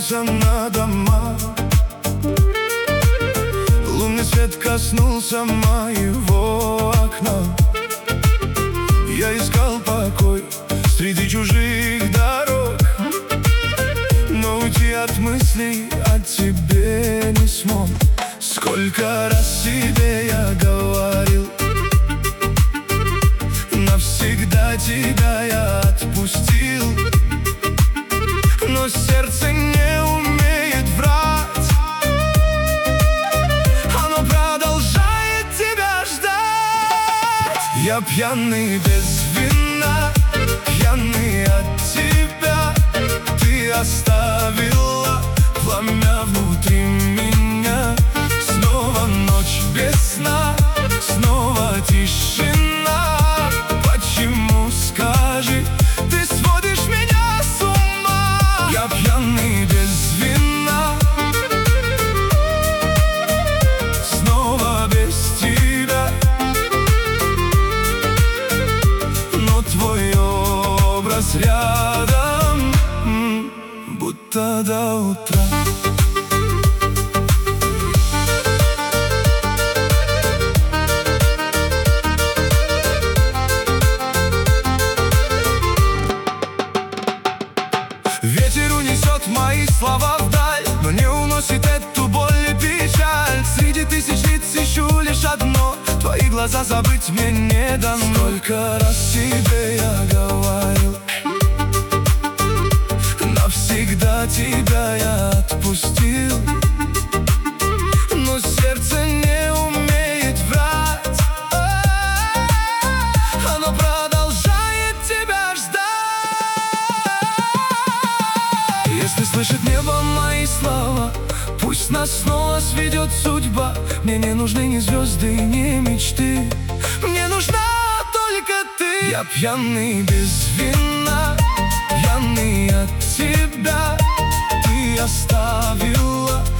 поднялся на дома. Лунный свет коснулся моего окна. Я искал покой среди чужих дорог, но уйти от мыслей о тебе не смог. Сколько раз тебе я говорил, навсегда тебя я отпустил, но сердце не умеет врать. Оно продолжает тебя ждать. Я пьяный без вина, пьяный от тебя. Ты оставила пламя внутри меня. Снова ночь без сна, снова тишина. Почему, скажи, ты сводишь меня с ума? Я пьяный без вина, снова без тебя, но твой образ рядом, будто до утра. Ветер унесет мои слова вдаль, но не уносит эту боль и печаль. Среди тысяч лиц ищу лишь одно, твои глаза забыть мне не дано. Сколько раз тебе я говорил, навсегда тебя я отпустил, но сердце не умеет врать. Оно продолжает тебя ждать. Если слышит небо мои слова, пусть нас снова сведет судьба. Мне не нужны ни звезды, ни мечты, мне нужна только ты. Я пьяный без вина, пьяный от тебя. Ты оставила